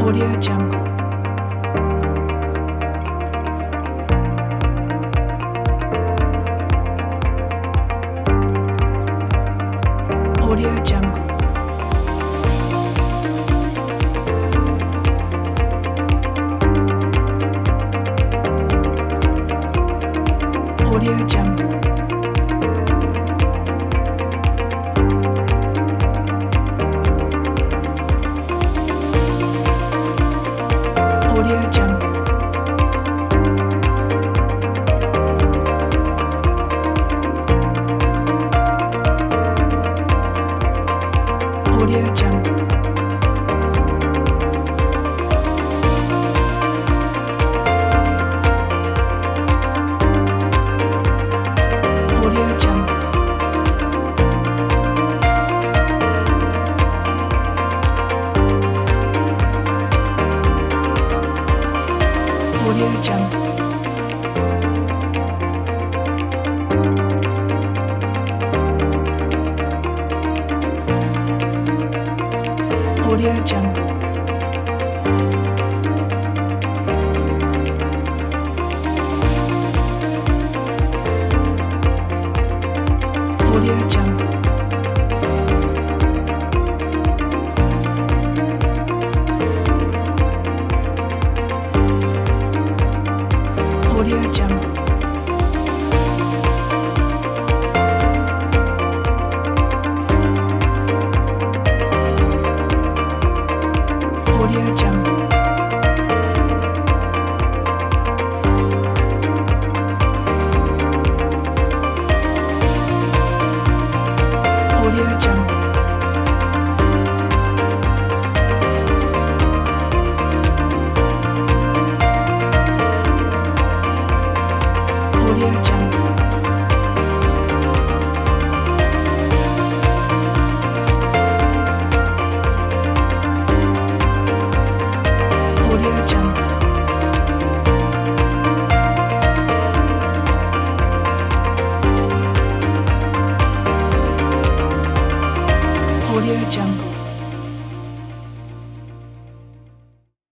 Audio Jungle. Audio Jungle. Audio Jungle. Audio Jungle. Audio Jungle. Audio Jungle. Audio Jungle. Audio Jungle. Audio Jungle. Audio Jungle. Audio Jungle. Audio Jungle. Audio Jungle.